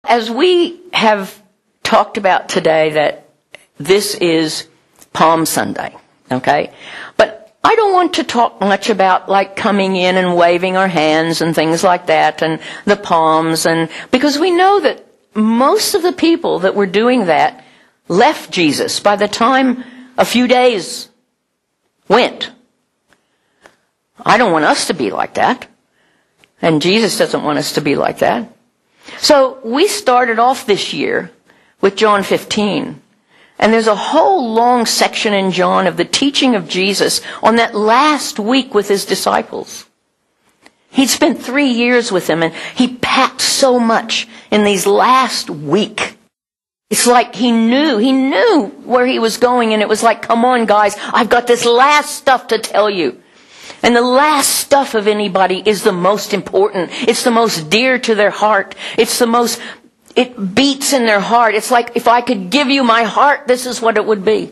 As we have talked about today that this is Palm Sunday, okay? But I don't want to talk much about like coming in and waving our hands and things like that and the palms, and because we know that most of the people that were doing that left Jesus by the time a few days went. I don't want us to be like that. And Jesus doesn't want us to be like that. So we started off this year with John 15. And there's a whole long section in John of the teaching of Jesus on that last week with his disciples. He'd spent 3 years with them, and he packed so much in these last week. It's like he knew where he was going, and it was like, come on guys, I've got this last stuff to tell you. And the last stuff of anybody is the most important. It's the most dear to their heart. It beats in their heart. It's like, if I could give you my heart, this is what it would be.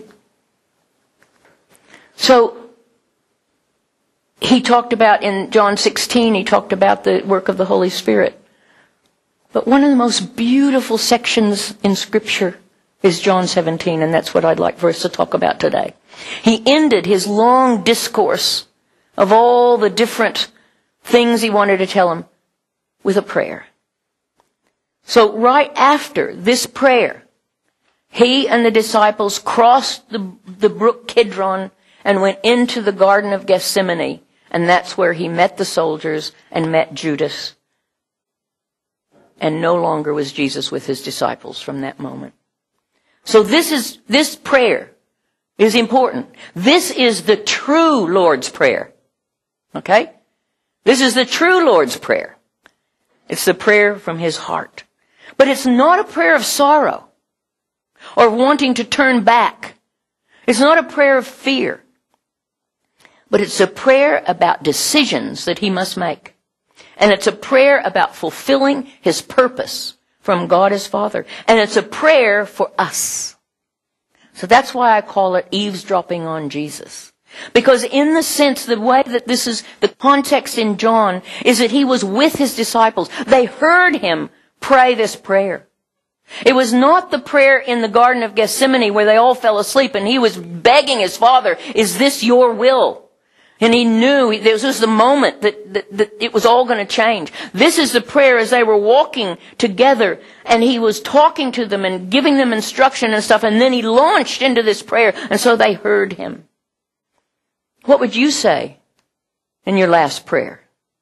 So, he talked about in John 16, he talked about the work of the Holy Spirit. But one of the most beautiful sections in Scripture is John 17, and that's what I'd like for us to talk about today. He ended his long discourse of all the different things he wanted to tell them with a prayer. So right after this prayer, he and the disciples crossed the brook Kidron and went into the Garden of Gethsemane. And that's where he met the soldiers and met Judas. And no longer was Jesus with his disciples from that moment. So this prayer is important. This is the true Lord's Prayer. Okay? This is the true Lord's Prayer. It's the prayer from his heart. But it's not a prayer of sorrow or wanting to turn back. It's not a prayer of fear. But it's a prayer about decisions that he must make. And it's a prayer about fulfilling his purpose from God his Father. And it's a prayer for us. So that's why I call it eavesdropping on Jesus. Because in the sense, the way that this is, the context in John is that he was with his disciples. They heard him pray this prayer. It was not the prayer in the Garden of Gethsemane where they all fell asleep and he was begging his Father, is this your will? And he knew this was the moment that it was all going to change. This is the prayer as they were walking together and he was talking to them and giving them instruction and stuff, and then he launched into this prayer, and so they heard him. What would you say in your last prayer?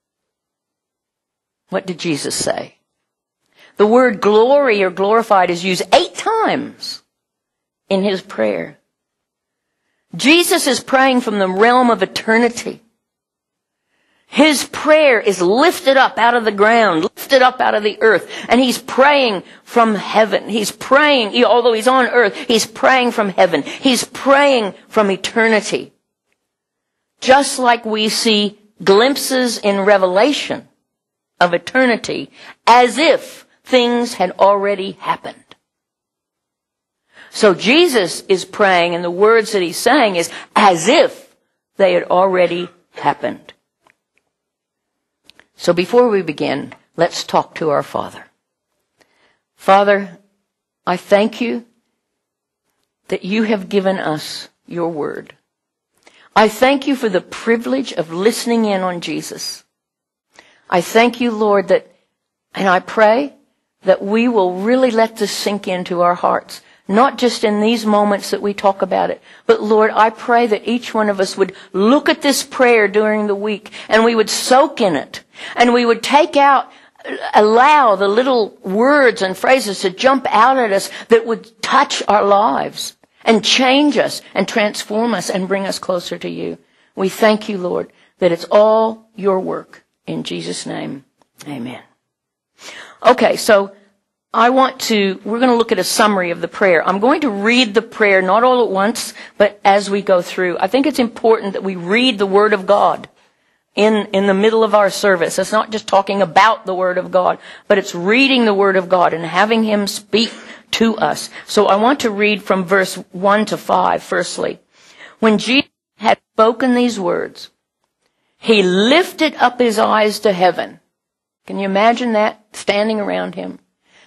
What did Jesus say? The word glory or glorified is used 8 times in his prayer. Jesus is praying from the realm of eternity. His prayer is lifted up out of the ground, lifted up out of the earth, and he's praying from heaven. He's praying, although he's on earth, he's praying from heaven. He's praying from eternity. Just like we see glimpses in Revelation of eternity, as if things had already happened. So Jesus is praying, and the words that he's saying is as if they had already happened. So before we begin, let's talk to our Father. Father, I thank you that you have given us your word. I thank you for the privilege of listening in on Jesus. I thank you, Lord, and I pray that we will really let this sink into our hearts. Not just in these moments that we talk about it, but Lord, I pray that each one of us would look at this prayer during the week and we would soak in it, and we would allow the little words and phrases to jump out at us that would touch our lives and change us and transform us and bring us closer to you. We thank you, Lord, that it's all your work. In Jesus' name, amen. Okay, so we're going to look at a summary of the prayer. I'm going to read the prayer, not all at once, but as we go through. I think it's important that we read the Word of God in the middle of our service. It's not just talking about the Word of God, but it's reading the Word of God and having him speak to us. So I want to read from verse 1 to 5, firstly. When Jesus had spoken these words, he lifted up his eyes to heaven. Can you imagine that? Standing around him.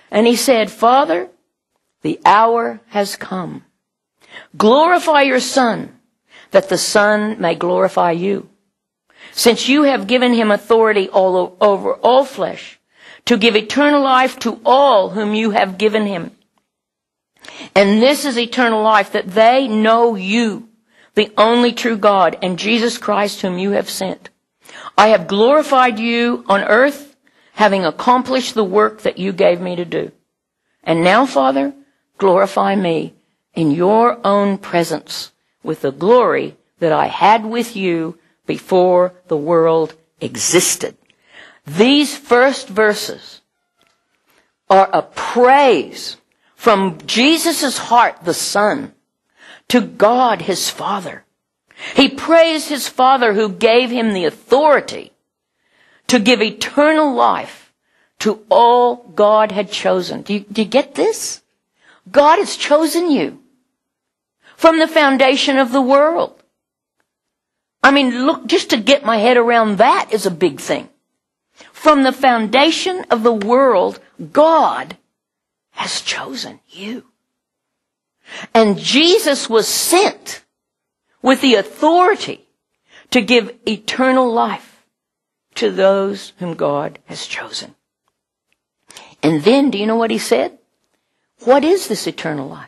And he said, Father, the hour has come. Glorify your Son, that the Son may glorify you. Since you have given him authority over all flesh, to give eternal life to all whom you have given him. And this is eternal life, that they know you, the only true God, and Jesus Christ whom you have sent. I have glorified you on earth, having accomplished the work that you gave me to do. And now, Father, glorify me in your own presence with the glory that I had with you before the world existed. These first verses are a praise from Jesus' heart, the Son, to God, his Father. He praised his Father who gave him the authority to give eternal life to all God had chosen. Do you get this? God has chosen you from the foundation of the world. I mean, look, just to get my head around that is a big thing. From the foundation of the world, God has chosen you. And Jesus was sent with the authority to give eternal life to those whom God has chosen. And then, do you know what he said? What is this eternal life?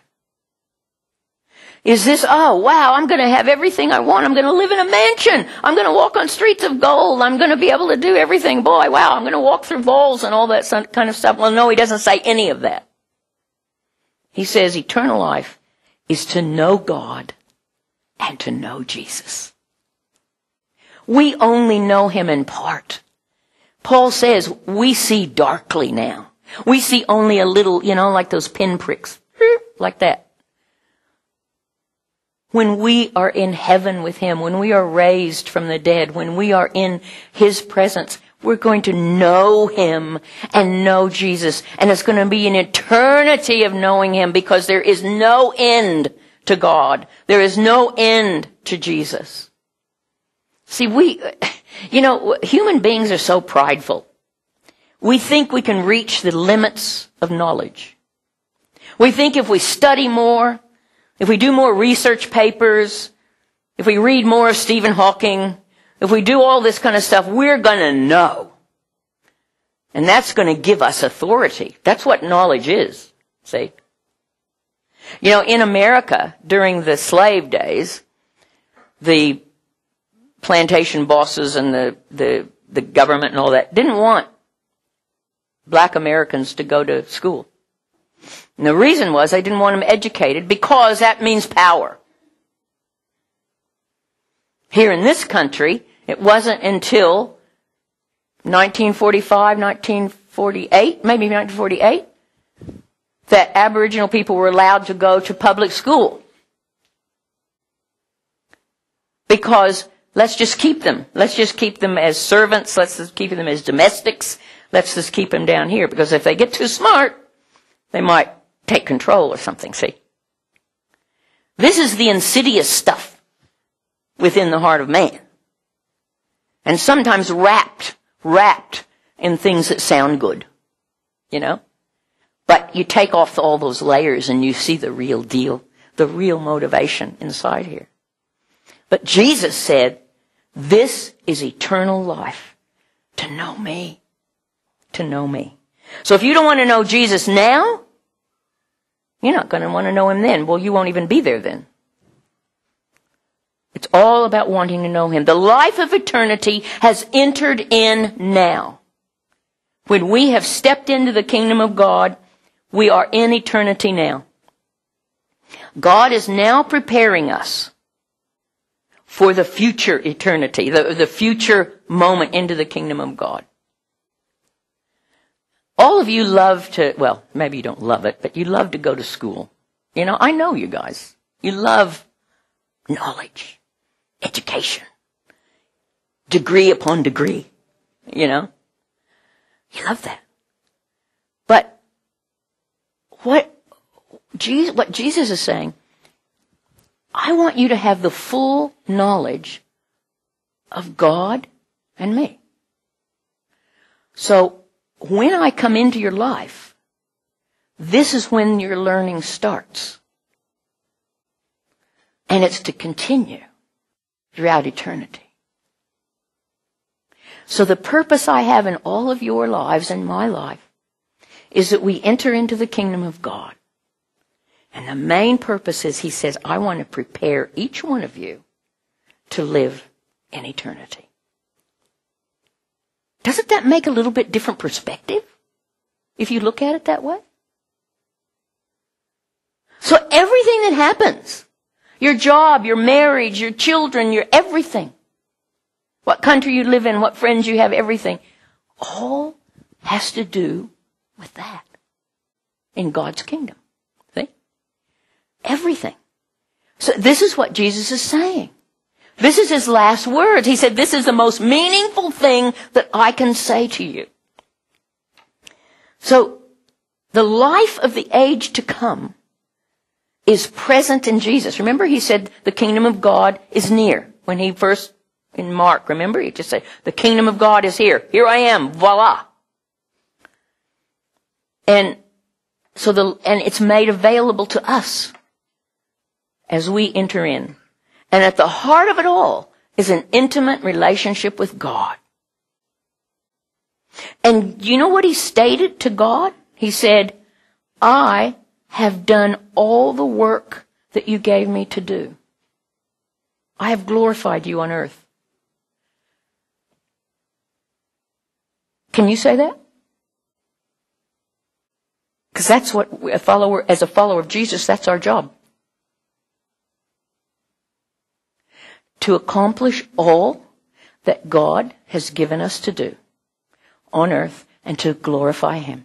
Is this, oh, wow, I'm going to have everything I want. I'm going to live in a mansion. I'm going to walk on streets of gold. I'm going to be able to do everything. Boy, wow, I'm going to walk through walls and all that kind of stuff. Well, no, he doesn't say any of that. He says eternal life is to know God and to know Jesus. We only know him in part. Paul says we see darkly now. We see only a little, like those pinpricks, like that. When we are in heaven with him, when we are raised from the dead, when we are in his presence, we're going to know him and know Jesus. And it's going to be an eternity of knowing him, because there is no end to God. There is no end to Jesus. See, human beings are so prideful. We think we can reach the limits of knowledge. We think if we study more, if we do more research papers, if we read more of Stephen Hawking, if we do all this kind of stuff, we're going to know. And that's going to give us authority. That's what knowledge is, see? In America, during the slave days, the plantation bosses and the government and all that didn't want black Americans to go to school. And the reason was they didn't want them educated, because that means power. Here in this country, it wasn't until 1945, 1948, maybe 1948, that Aboriginal people were allowed to go to public school. Because let's just keep them. Let's just keep them as servants. Let's just keep them as domestics. Let's just keep them down here. Because if they get too smart, they might take control or something, see? This is the insidious stuff within the heart of man. And sometimes wrapped in things that sound good, But you take off all those layers and you see the real deal, the real motivation inside here. But Jesus said, this is eternal life, to know me, to know me. So if you don't want to know Jesus now, you're not going to want to know him then. Well, you won't even be there then. It's all about wanting to know him. The life of eternity has entered in now. When we have stepped into the kingdom of God, we are in eternity now. God is now preparing us for the future eternity, the future moment into the kingdom of God. All of you love to, well, maybe you don't love it, but you love to go to school. I know you guys. You love knowledge, education, degree upon degree, You love that. But what Jesus is saying, I want you to have the full knowledge of God and me. So when I come into your life, this is when your learning starts. And it's to continue throughout eternity. So the purpose I have in all of your lives and my life is that we enter into the kingdom of God. And the main purpose is, he says, I want to prepare each one of you to live in eternity. Doesn't that make a little bit different perspective if you look at it that way? So everything that happens, your job, your marriage, your children, your everything, what country you live in, what friends you have, everything, all has to do with that in God's kingdom. See? Everything. So this is what Jesus is saying. This is his last words. He said, this is the most meaningful thing that I can say to you. So the life of the age to come is present in Jesus. Remember, he said the kingdom of God is near. When he first, in Mark, remember, he just said, the kingdom of God is here. Here I am. Voila. And so it's made available to us as we enter in. And at the heart of it all is an intimate relationship with God. And you know what he stated to God? He said, I have done all the work that you gave me to do. I have glorified you on earth. Can you say that? Because that's what as a follower of Jesus, that's our job. To accomplish all that God has given us to do on earth and to glorify him.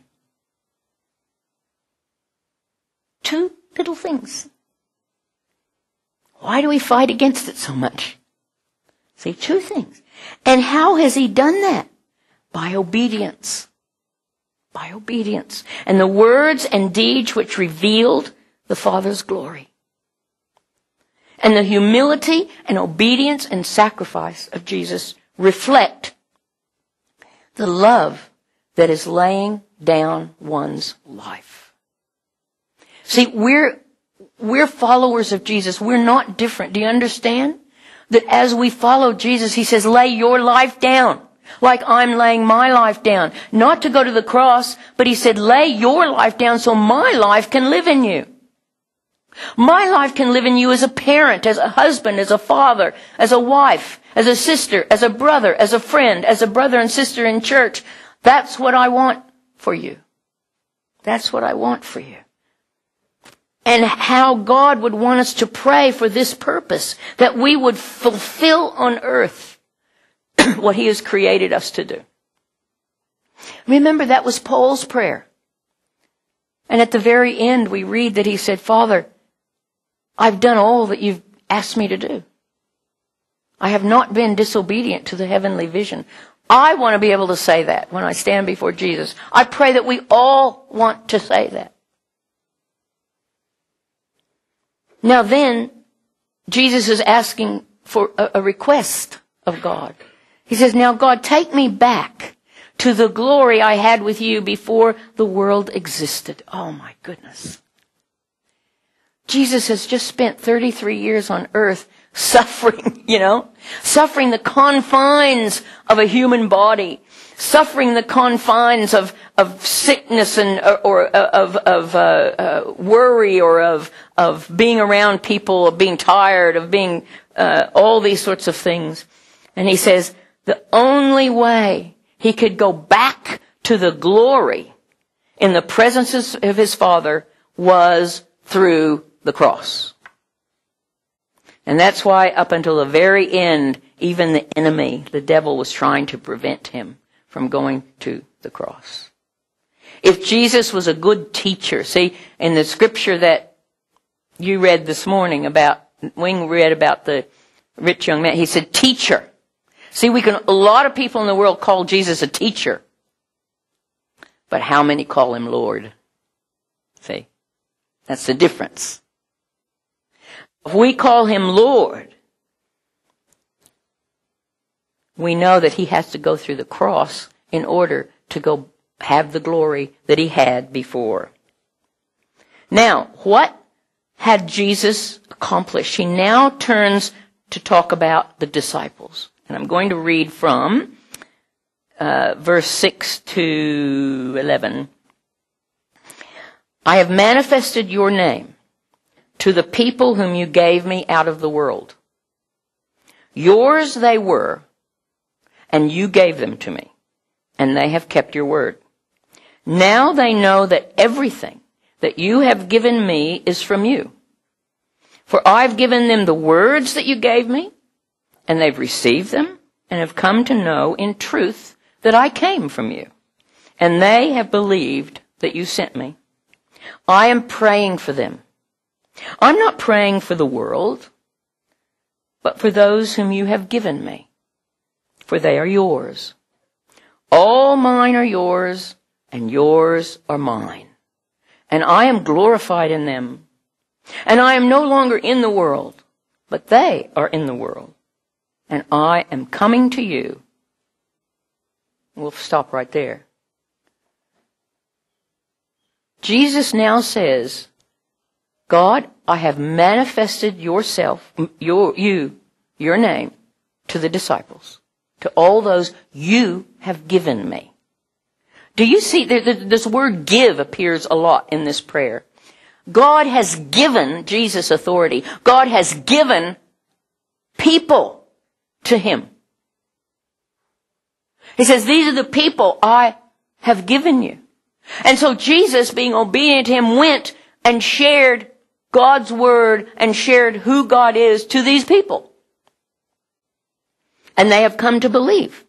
Two little things. Why do we fight against it so much? See, two things. And how has he done that? By obedience. By obedience. And the words and deeds which revealed the Father's glory. And the humility and obedience and sacrifice of Jesus reflect the love that is laying down one's life. See, we're followers of Jesus. We're not different. Do you understand? That as we follow Jesus, he says, lay your life down. Like I'm laying my life down. Not to go to the cross, but he said, lay your life down so my life can live in you. My life can live in you as a parent, as a husband, as a father, as a wife, as a sister, as a brother, as a friend, as a brother and sister in church. That's what I want for you. That's what I want for you. And how God would want us to pray for this purpose, that we would fulfill on earth what he has created us to do. Remember, that was Paul's prayer. And at the very end, we read that he said, Father, I've done all that you've asked me to do. I have not been disobedient to the heavenly vision. I want to be able to say that when I stand before Jesus. I pray that we all want to say that. Now then, Jesus is asking for a request of God. He says, now God, take me back to the glory I had with you before the world existed. Oh my goodness. Jesus has just spent 33 years on earth suffering, suffering the confines of a human body, suffering the confines of sickness and or of worry or of being around people, of being tired, of being all these sorts of things. And he says the only way he could go back to the glory in the presence of his Father was through the cross. And that's why up until the very end, even the enemy, the devil, was trying to prevent him from going to the cross. If Jesus was a good teacher, see, in the scripture that you read this morning when we read about the rich young man, he said, teacher. See, a lot of people in the world call Jesus a teacher. But how many call him Lord? See, that's the difference. If we call him Lord, we know that he has to go through the cross in order to go have the glory that he had before. Now, what had Jesus accomplished? He now turns to talk about the disciples. And I'm going to read from verse 6 to 11. I have manifested your name to the people whom you gave me out of the world. Yours they were, and you gave them to me, and they have kept your word. Now they know that everything that you have given me is from you. For I've given them the words that you gave me, and they've received them, and have come to know in truth that I came from you. And they have believed that you sent me. I am praying for them. I'm not praying for the world, but for those whom you have given me, for they are yours. All mine are yours, and yours are mine. And I am glorified in them. And I am no longer in the world, but they are in the world. And I am coming to you. We'll stop right there. Jesus now says, God, I have manifested yourself, your name, to the disciples, to all those you have given me. Do you see, this word give appears a lot in this prayer. God has given Jesus authority. God has given people to him. He says, these are the people I have given you. And so Jesus, being obedient to him, went and shared God's word and shared who God is to these people. And they have come to believe.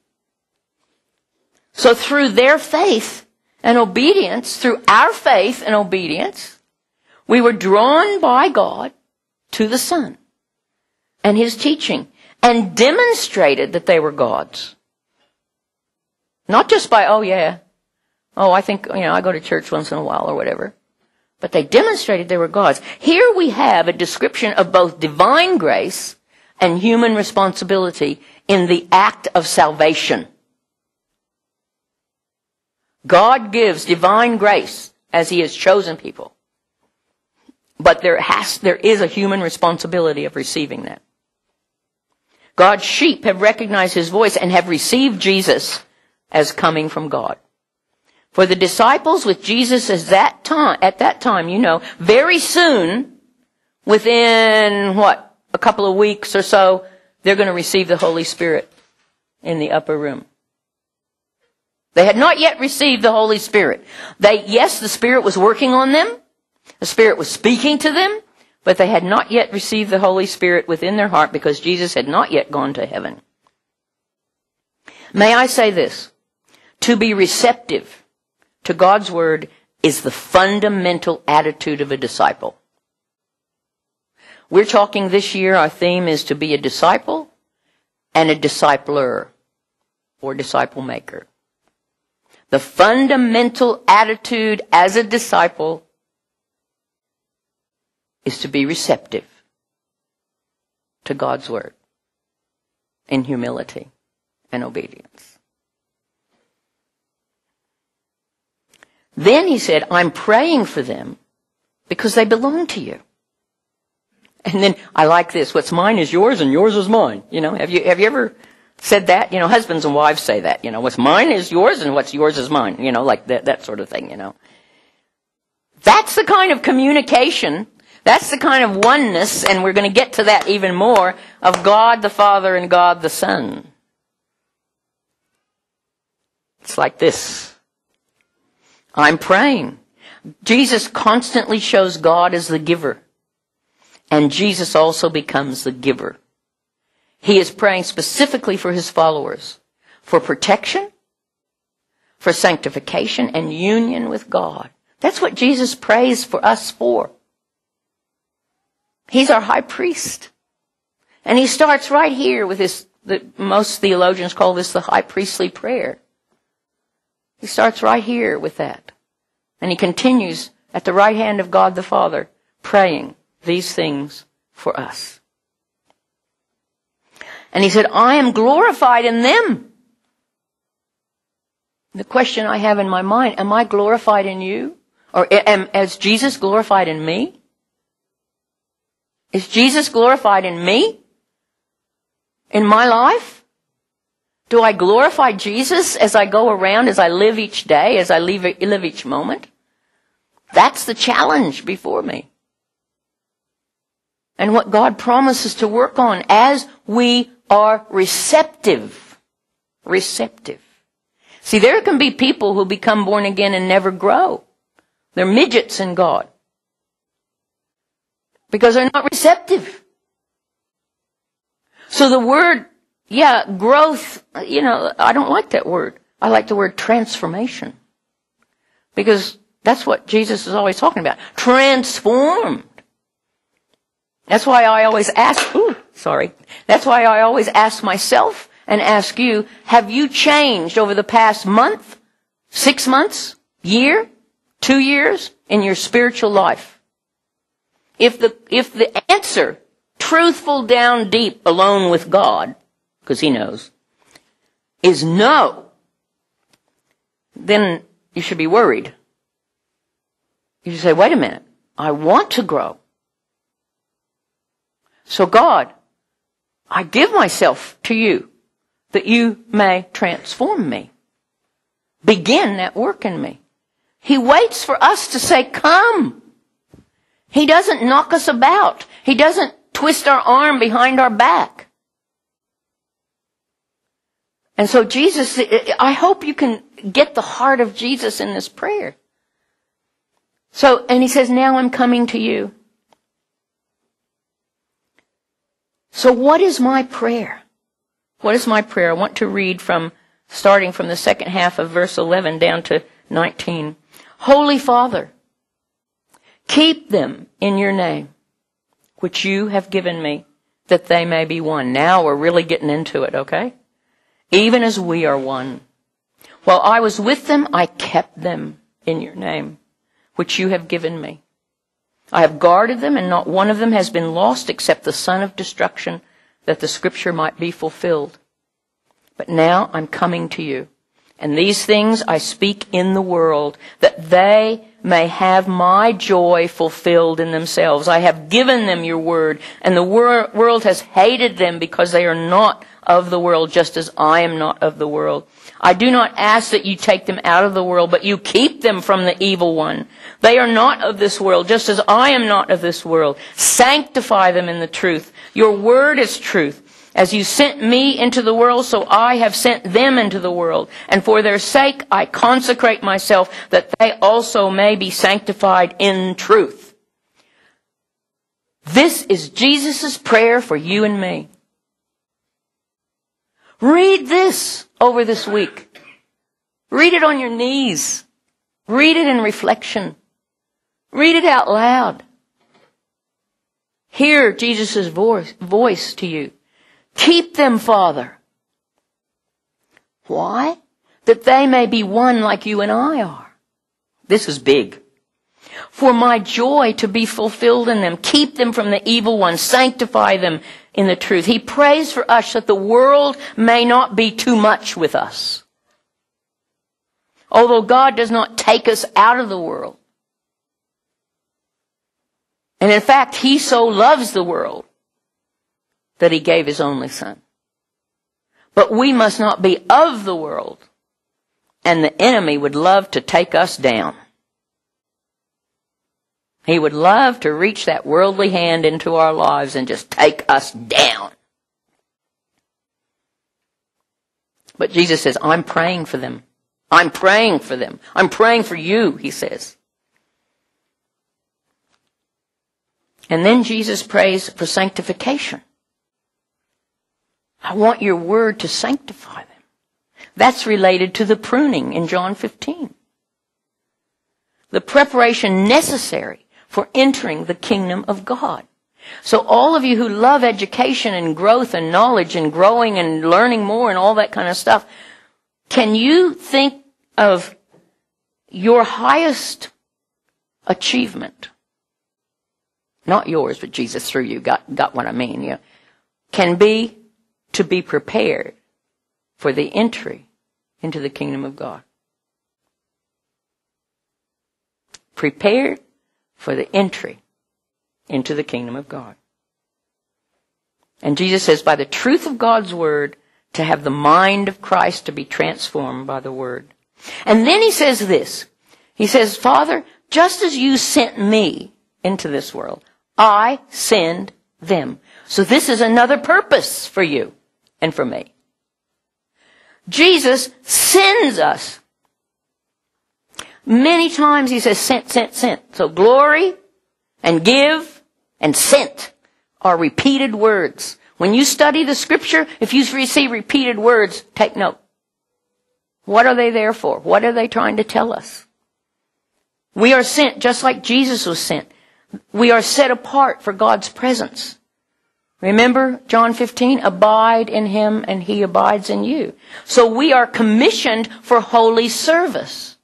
So through their faith and obedience, through our faith and obedience, we were drawn by God to the Son and his teaching and demonstrated that they were God's. Not just by, I think, I go to church once in a while or whatever. But they demonstrated they were God's. Here we have a description of both divine grace and human responsibility in the act of salvation. God gives divine grace as he has chosen people. But there is a human responsibility of receiving that. God's sheep have recognized his voice and have received Jesus as coming from God. For the disciples with Jesus at that time, very soon, within a couple of weeks or so, they're going to receive the Holy Spirit in the upper room. They had not yet received the Holy Spirit. Yes, the Spirit was working on them. The Spirit was speaking to them, but they had not yet received the Holy Spirit within their heart because Jesus had not yet gone to heaven. May I say this? To be receptive to God's word is the fundamental attitude of a disciple. We're talking this year, our theme is to be a disciple and a discipler or disciple maker. The fundamental attitude as a disciple is to be receptive to God's word in humility and obedience. Then he said, I'm praying for them because they belong to you. And then I like this, what's mine is yours and yours is mine. Have you ever said that? Husbands and wives say that, what's mine is yours and what's yours is mine, like that sort of thing, That's the kind of communication, that's the kind of oneness, and we're going to get to that even more, of God the Father and God the Son. It's like this. I'm praying. Jesus constantly shows God as the giver. And Jesus also becomes the giver. He is praying specifically for his followers. For protection, for sanctification, and union with God. That's what Jesus prays for us for. He's our high priest. And he starts right here with this, most theologians call this the high priestly prayer. He starts right here with that. And he continues at the right hand of God the Father, praying these things for us. And he said, I am glorified in them. The question I have in my mind, am I glorified in you? Or is Jesus glorified in me? Is Jesus glorified in me? In my life? Do I glorify Jesus as I go around, as I live each day, as I live each moment? That's the challenge before me. And what God promises to work on as we are receptive. Receptive. See, there can be people who become born again and never grow. They're midgets in God. Because they're not receptive. So the word, growth, I don't like that word. I like the word transformation. Because that's what Jesus is always talking about. Transformed. That's why I always ask, that's why I always ask myself and ask you, have you changed over the past month, 6 months, year, 2 years in your spiritual life? If the answer, truthful down deep alone with God, because He knows, is no, then you should be worried. You should say, wait a minute, I want to grow. So God, I give myself to you that you may transform me. Begin that work in me. He waits for us to say, come. He doesn't knock us about. He doesn't twist our arm behind our back. And so Jesus, I hope you can get the heart of Jesus in this prayer. So, and He says, now I'm coming to you. So what is my prayer? What is my prayer? I want to read starting from the second half of verse 11 down to 19. Holy Father, keep them in your name, which you have given me, that they may be one. Now we're really getting into it, okay? Even as we are one. While I was with them, I kept them in your name, which you have given me. I have guarded them, and not one of them has been lost except the son of destruction, that the scripture might be fulfilled. But now I'm coming to you, and these things I speak in the world, that they may have my joy fulfilled in themselves. I have given them your word, and the world has hated them because they are not of the world, just as I am not of the world. I do not ask that you take them out of the world, but you keep them from the evil one. They are not of this world, just as I am not of this world. Sanctify them in the truth. Your word is truth. As you sent me into the world, so I have sent them into the world. And for their sake I consecrate myself, that they also may be sanctified in truth. This is Jesus' prayer for you and me. Read this over this week. Read it on your knees. Read it in reflection. Read it out loud. Hear Jesus' voice to you. Keep them, Father. Why? That they may be one like you and I are. This is big. For my joy to be fulfilled in them. Keep them from the evil one. Sanctify them in the truth. He prays for us that the world may not be too much with us. Although God does not take us out of the world. And in fact, He so loves the world that He gave His only Son. But we must not be of the world. And the enemy would love to take us down. He would love to reach that worldly hand into our lives and just take us down. But Jesus says, I'm praying for them. I'm praying for them. I'm praying for you, He says. And then Jesus prays for sanctification. I want your word to sanctify them. That's related to the pruning in John 15. The preparation necessary for entering the kingdom of God. So all of you who love education and growth and knowledge and growing and learning more and all that kind of stuff, can you think of your highest achievement? Not yours, but Jesus through you got what I mean. Yeah, can be to be prepared for the entry into the kingdom of God. prepared for the entry into the kingdom of God. And Jesus says, by the truth of God's word, to have the mind of Christ to be transformed by the word. And then he says this. He says, Father, just as you sent me into this world, I send them. So this is another purpose for you and for me. Jesus sends us. Many times he says sent, sent, sent. So glory and give and sent are repeated words. When you study the scripture, if you see repeated words, take note. What are they there for? What are they trying to tell us? We are sent just like Jesus was sent. We are set apart for God's presence. Remember John 15? Abide in him and he abides in you. So we are commissioned for holy service.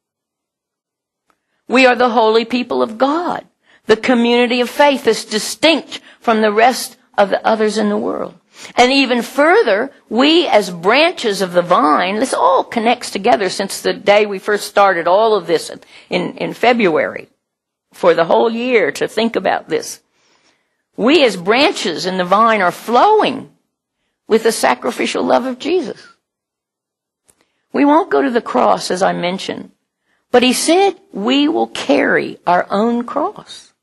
We are the holy people of God. The community of faith is distinct from the rest of the others in the world. And even further, we as branches of the vine, this all connects together since the day we first started all of this in February, for the whole year to think about this. We as branches in the vine are flowing with the sacrificial love of Jesus. We won't go to the cross, as I mentioned, but he said we will carry our own cross.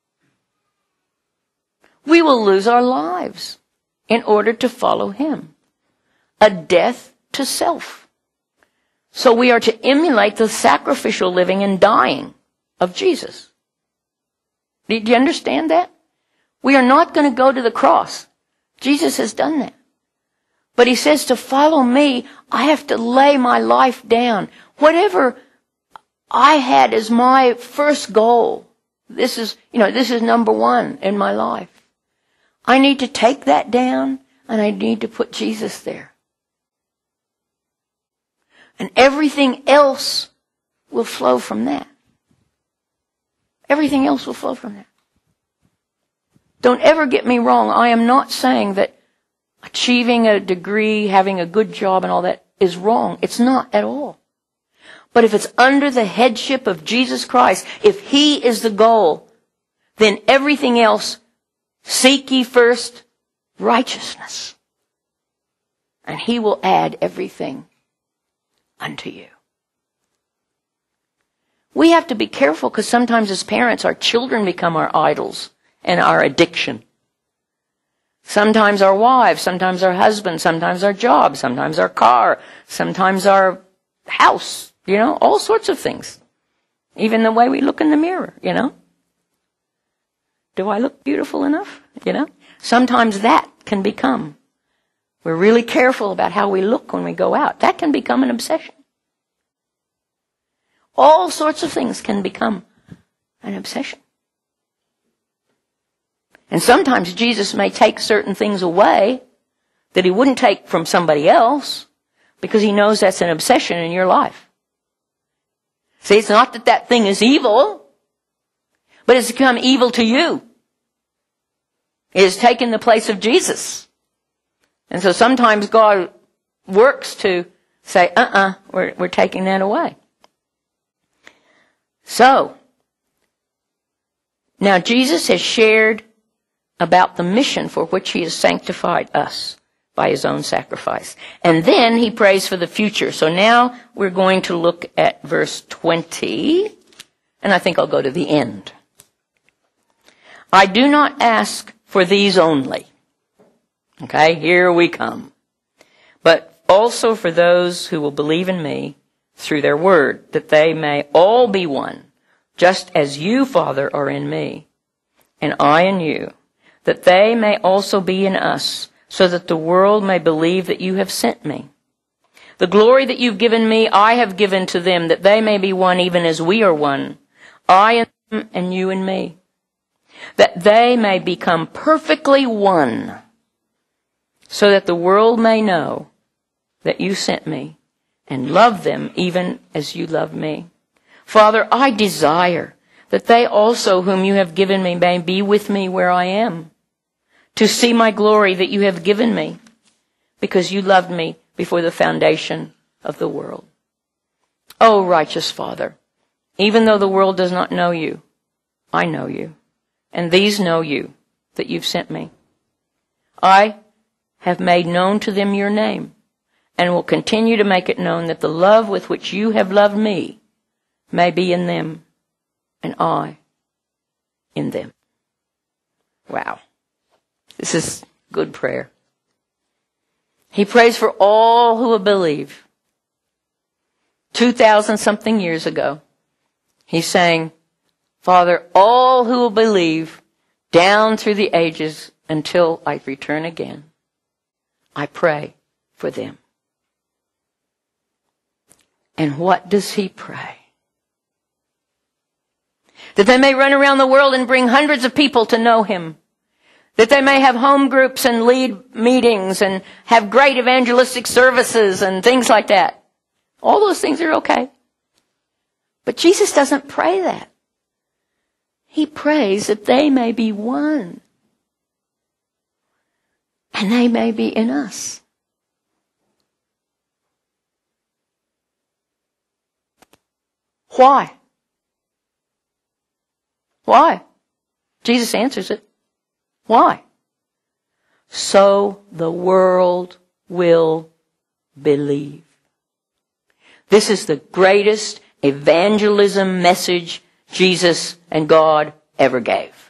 We will lose our lives in order to follow him. A death to self. So we are to emulate the sacrificial living and dying of Jesus. Do you understand that? We are not going to go to the cross. Jesus has done that. But he says to follow me, I have to lay my life down. Whatever I had as my first goal, this is number one in my life. I need to take that down and I need to put Jesus there. And everything else will flow from that. Everything else will flow from that. Don't ever get me wrong. I am not saying that achieving a degree, having a good job and all that is wrong. It's not at all. But if it's under the headship of Jesus Christ, if he is the goal, then everything else, seek ye first righteousness, and he will add everything unto you. We have to be careful because sometimes as parents, our children become our idols and our addiction. Sometimes our wives, sometimes our husbands, sometimes our job, sometimes our car, sometimes our house, all sorts of things. Even the way we look in the mirror, Do I look beautiful enough? Sometimes that can become. We're really careful about how we look when we go out. That can become an obsession. All sorts of things can become an obsession. And sometimes Jesus may take certain things away that he wouldn't take from somebody else because he knows that's an obsession in your life. See, it's not that that thing is evil, but it's become evil to you. It has taken the place of Jesus. And so sometimes God works to say, we're taking that away. So, now Jesus has shared about the mission for which he has sanctified us by his own sacrifice. And then he prays for the future. So now we're going to look at verse 20, and I think I'll go to the end. I do not ask for these only. Okay, here we come. But also for those who will believe in me through their word, that they may all be one, just as you, Father, are in me, and I in you, that they may also be in us, so that the world may believe that you have sent me. The glory that you've given me, I have given to them, that they may be one even as we are one, I in them and you in me, that they may become perfectly one, so that the world may know that you sent me and love them even as you love me. Father, I desire that they also whom you have given me may be with me where I am, to see my glory that you have given me, because you loved me before the foundation of the world. O righteous Father, Even though the world does not know you, I know you. And these know you, that you've sent me. I have made known to them your name, and will continue to make it known, that the love with which you have loved me may be in them, and I in them. Wow. This is good prayer. He prays for all who will believe. 2,000-something years ago, he's saying, Father, all who will believe down through the ages until I return again, I pray for them. And what does he pray? That they may run around the world and bring hundreds of people to know him. That they may have home groups and lead meetings and have great evangelistic services and things like that. All those things are okay. But Jesus doesn't pray that. He prays that they may be one. And they may be in us. Why? Why? Jesus answers it. Why? So the world will believe. This is the greatest evangelism message Jesus and God ever gave.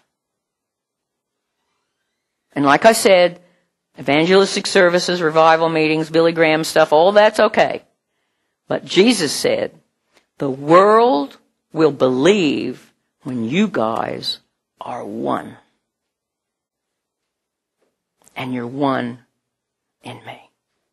And like I said, evangelistic services, revival meetings, Billy Graham stuff, all that's okay. But Jesus said, the world will believe when you guys are one. And you're one in me.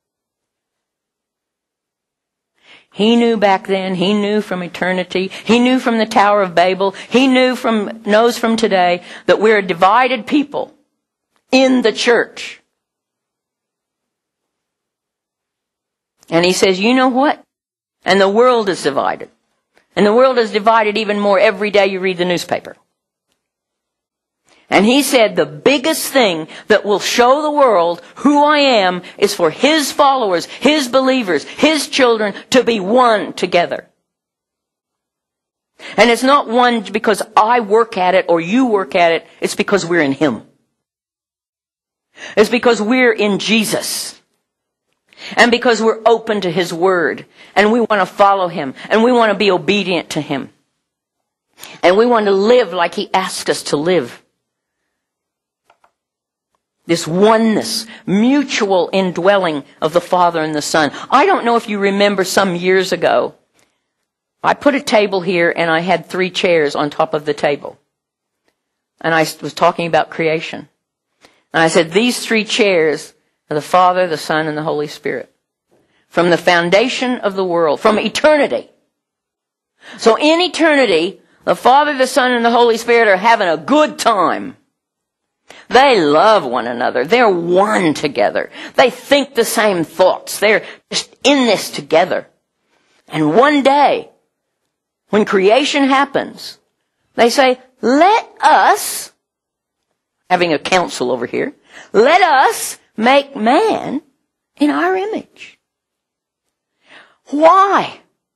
He knew back then, he knew from eternity, he knew from the Tower of Babel, he knows from today that we're a divided people in the church. And he says, you know what? And the world is divided. And the world is divided even more every day you read the newspaper. And he said the biggest thing that will show the world who I am is for his followers, his believers, his children to be one together. And it's not one because I work at it or you work at it. It's because we're in him. It's because we're in Jesus. And because we're open to his word. And we want to follow him. And we want to be obedient to him. And we want to live like he asked us to live. This oneness, mutual indwelling of the Father and the Son. I don't know if you remember some years ago, I put a table here and I had 3 chairs on top of the table. And I was talking about creation. And I said, these 3 chairs are the Father, the Son, and the Holy Spirit. From the foundation of the world, from eternity. So in eternity, the Father, the Son, and the Holy Spirit are having a good time. They love one another. They're one together. They think the same thoughts. They're just in this together. And one day, when creation happens, they say, let us, having a council over here, let us make man in our image. Why?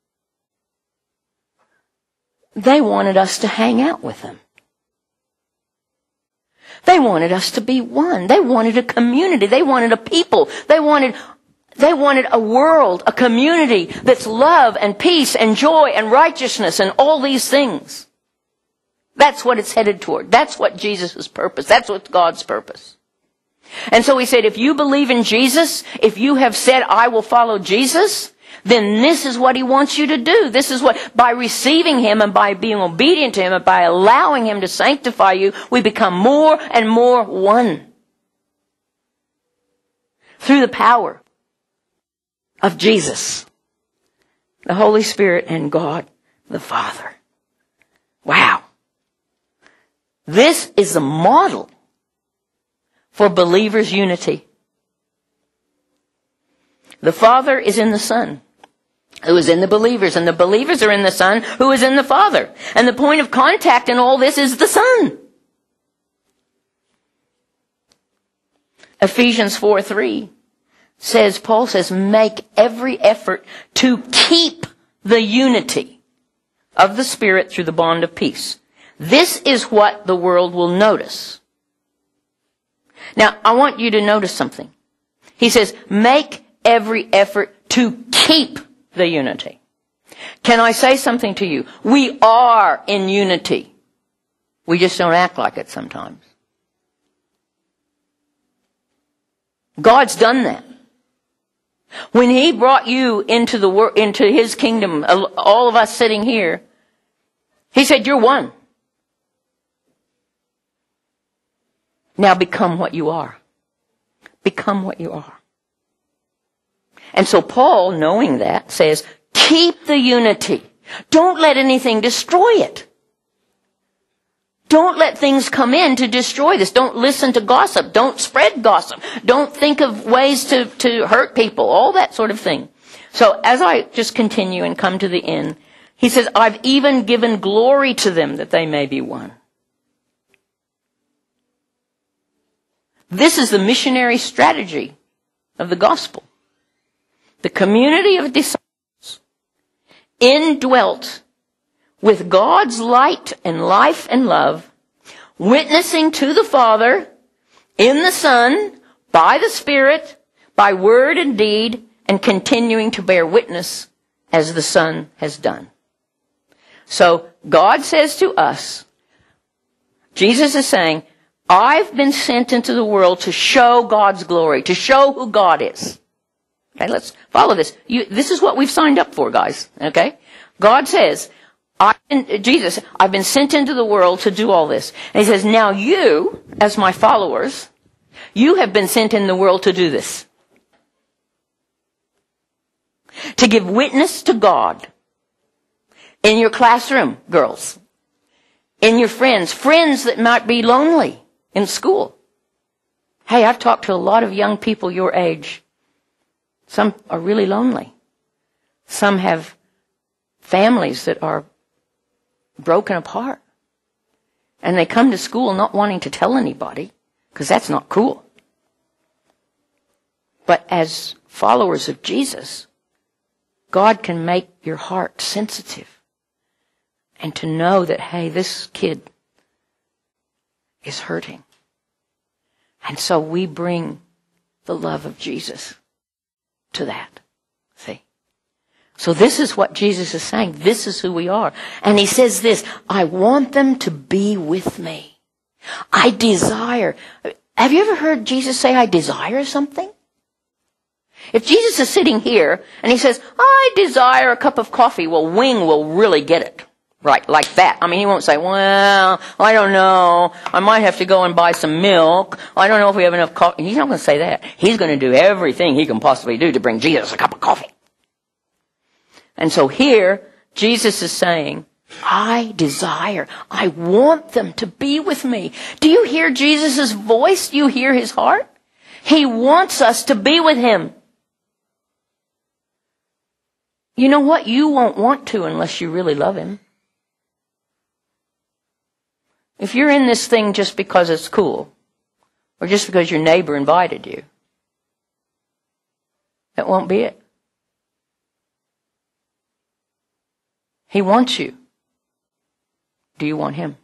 They wanted us to hang out with them. They wanted us to be one. They wanted a community. They wanted a people. They wanted a world, a community that's love and peace and joy and righteousness and all these things. That's what it's headed toward. That's what Jesus' purpose. That's what God's purpose. And so he said, if you believe in Jesus, if you have said, I will follow Jesus, then this is what he wants you to do. This is what, by receiving him and by being obedient to him and by allowing him to sanctify you, we become more and more one. Through the power of Jesus, the Holy Spirit, and God the Father. Wow. This is the model for believers' unity. The Father is in the Son, who is in the believers, and the believers are in the Son, who is in the Father. And the point of contact in all this is the Son. Ephesians 4:3 says, Paul says, make every effort to keep the unity of the Spirit through the bond of peace. This is what the world will notice. Now, I want you to notice something. He says, make every effort to keep the unity. Can I say something to you? We are in unity. We just don't act like it sometimes. God's done that. When He brought you into His kingdom, all of us sitting here, He said, you're one. Now become what you are. Become what you are. And so Paul, knowing that, says, keep the unity. Don't let anything destroy it. Don't let things come in to destroy this. Don't listen to gossip. Don't spread gossip. Don't think of ways to hurt people. All that sort of thing. So as I just continue and come to the end, he says, I've even given glory to them that they may be one. This is the missionary strategy of the gospel. The community of disciples, indwelt with God's light and life and love, witnessing to the Father, in the Son, by the Spirit, by word and deed, and continuing to bear witness as the Son has done. So God says to us, Jesus is saying, I've been sent into the world to show God's glory, to show who God is. Okay, let's follow this. This is what we've signed up for, guys. Okay? God says, I've been sent into the world to do all this. And He says, now you, as my followers, you have been sent in the world to do this. To give witness to God. In your classroom, girls. In your friends that might be lonely in school. Hey, I've talked to a lot of young people your age. Some are really lonely. Some have families that are broken apart. And they come to school not wanting to tell anybody, because that's not cool. But as followers of Jesus, God can make your heart sensitive. And to know that, hey, this kid is hurting. And so we bring the love of Jesus to that. See? So this is what Jesus is saying. This is who we are. And He says this, I want them to be with me. I desire. Have you ever heard Jesus say, I desire something? If Jesus is sitting here and He says, I desire a cup of coffee, well, Wing will really get it. Right, like that. I mean, He won't say, well, I don't know. I might have to go and buy some milk. I don't know if we have enough coffee. He's not going to say that. He's going to do everything He can possibly do to bring Jesus a cup of coffee. And so here, Jesus is saying, I desire, I want them to be with me. Do you hear Jesus' voice? Do you hear His heart? He wants us to be with Him. You know what? You won't want to unless you really love Him. If you're in this thing just because it's cool, or just because your neighbor invited you, that won't be it. He wants you. Do you want Him?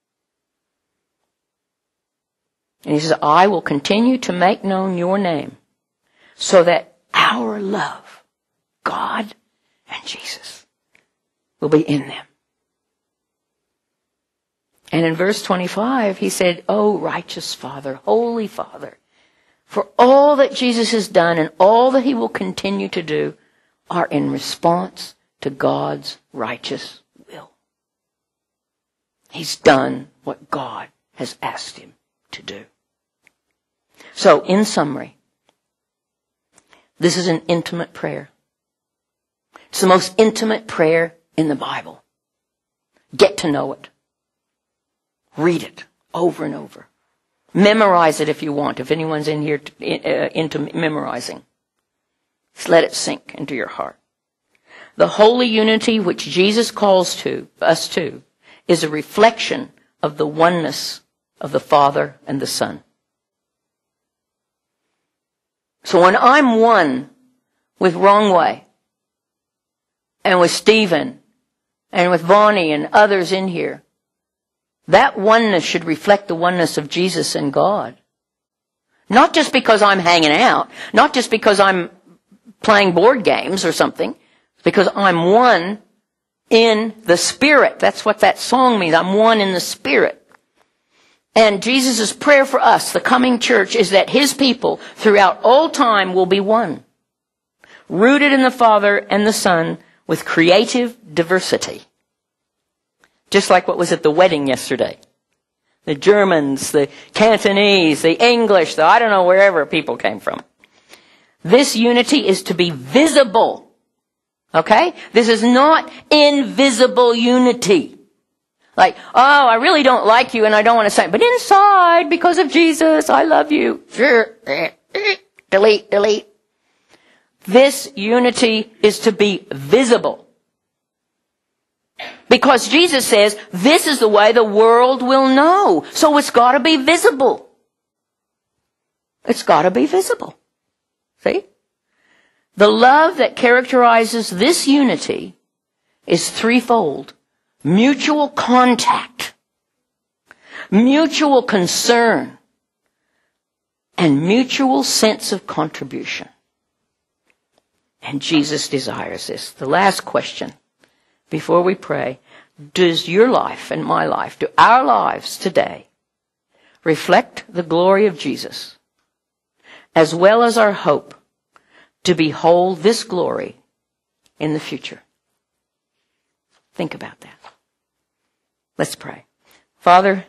And He says, I will continue to make known your name so that our love, God and Jesus, will be in them. And in verse 25, He said, O righteous Father, Holy Father, for all that Jesus has done and all that He will continue to do are in response to God's righteous will. He's done what God has asked Him to do. So, in summary, this is an intimate prayer. It's the most intimate prayer in the Bible. Get to know it. Read it over and over. Memorize it if you want, if anyone's in here into memorizing. Just let it sink into your heart. The holy unity which Jesus calls us to is a reflection of the oneness of the Father and the Son. So when I'm one with Wrong Way and with Stephen and with Bonnie and others in here, that oneness should reflect the oneness of Jesus and God. Not just because I'm hanging out, not just because I'm playing board games or something, because I'm one in the Spirit. That's what that song means. I'm one in the Spirit. And Jesus' prayer for us, the coming church, is that His people throughout all time will be one. Rooted in the Father and the Son with creative diversity. Just like what was at the wedding yesterday. The Germans, the Cantonese, the English, the I don't know wherever people came from. This unity is to be visible. Okay? This is not invisible unity. Like, oh, I really don't like you and I don't want to say, but inside, because of Jesus, I love you. Delete, delete. This unity is to be visible. Because Jesus says, this is the way the world will know. So it's got to be visible. It's got to be visible. See? The love that characterizes this unity is threefold. Mutual contact, mutual concern, and mutual sense of contribution. And Jesus desires this. The last question before we pray, does your life and my life, do our lives today reflect the glory of Jesus, as well as our hope to behold this glory in the future? Think about that. Let's pray. Father,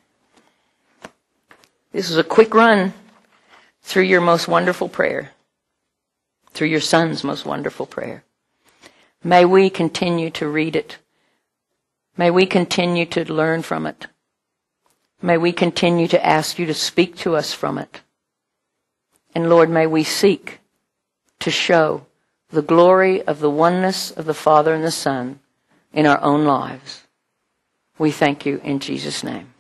this is a quick run through your most wonderful prayer, through your Son's most wonderful prayer. May we continue to read it. May we continue to learn from it. May we continue to ask you to speak to us from it. And Lord, may we seek to show the glory of the oneness of the Father and the Son in our own lives. We thank you in Jesus' name.